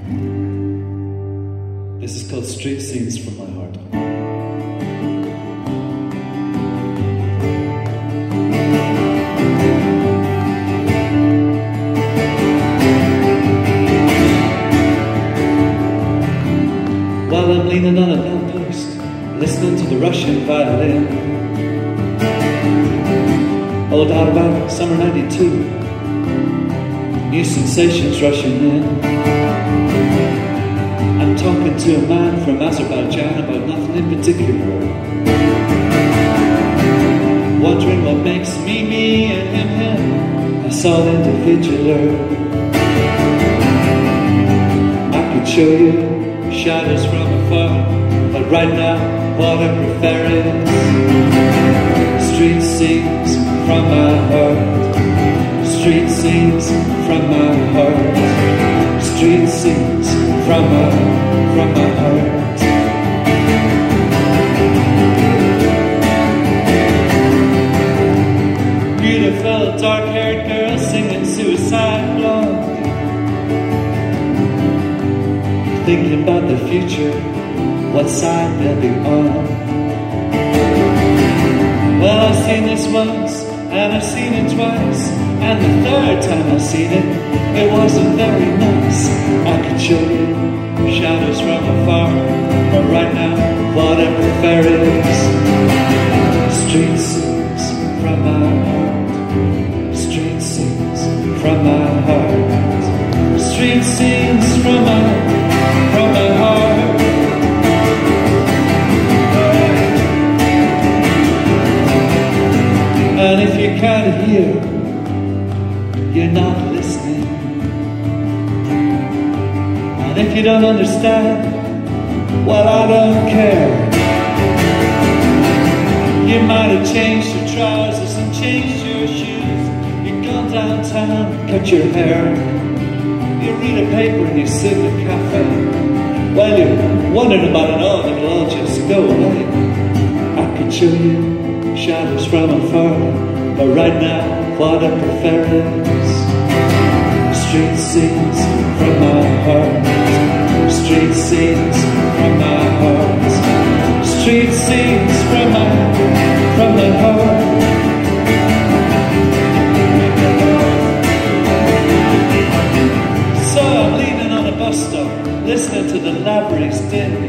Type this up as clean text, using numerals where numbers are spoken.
This is called Street Scenes from My Heart. While I'm leaning on a lamppost, listening to the Russian violin, old Autobahn, summer '92, new sensations rushing in. I'm talking to a man from Azerbaijan about nothing in particular, wondering what makes me me and him him. I saw the individual. I could show you shadows from afar, but right now what I prefer is street scenes from my heart. Street scenes from my heart. Street scenes from my heart. Beautiful dark-haired girl singing Suicide Blonde, thinking about the future, what side they'll be on. Well, I've seen this once, and I've seen it twice, and the third time I've seen it, it wasn't very nice. I could show you shadows from afar, but right now, what I prefer is street scenes from my heart. Street scenes from my heart. Street scenes from my heart. And if you can't hear, you're not listening. And if you don't understand, well, I don't care. You might have changed your trousers and changed your shoes. You've gone downtown, cut your hair. You read a paper and you sit in a cafe. Well, you're wondering about it all, it'll all just go away. I could show you shadows from afar, but right now what I prefer is street scenes from my heart. Street scenes from my heart. Street scenes from my heart. So I'm leaning on a bus stop, listening to the Labyrinth's din.